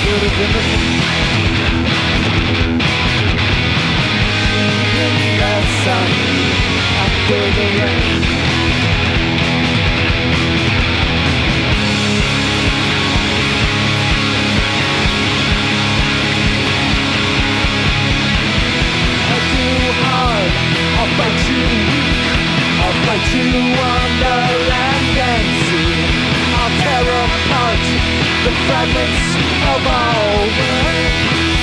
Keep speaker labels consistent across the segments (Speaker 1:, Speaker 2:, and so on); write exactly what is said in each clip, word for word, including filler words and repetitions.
Speaker 1: glitters in the in the sun after the rain. I'll do hard, I'll fight you weak, I'll fight you under land and sea. I'll tear apart the fragments of our world.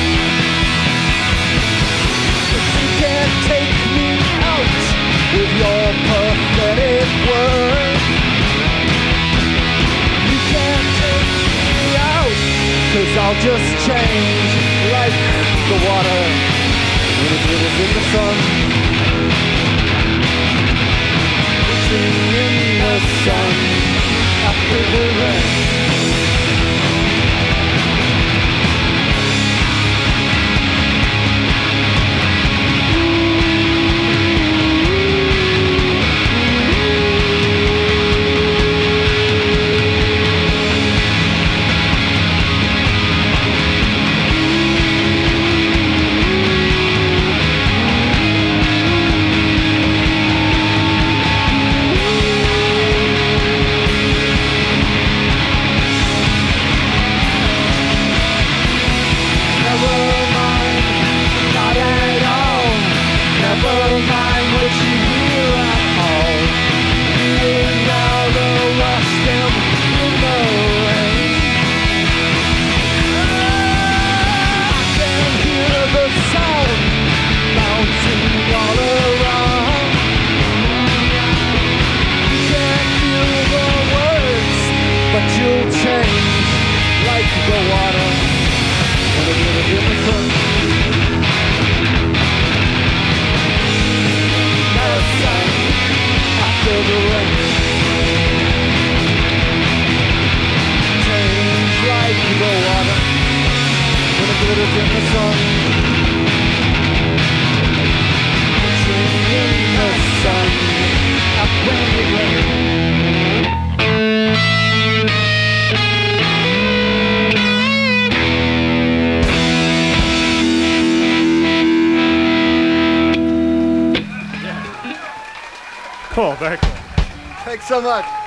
Speaker 1: But you can't take me out with your pathetic word. You can't take me out, 'cause I'll just change like the water when it glitters in the sun. Glittering in the sun after the rain. You'll change like the water when it glitters in the sun. The sun after the rain. Change like the water when it glitters in the sun. Glittering in the sun after the rain.
Speaker 2: Cool, very cool.
Speaker 1: Thanks so much.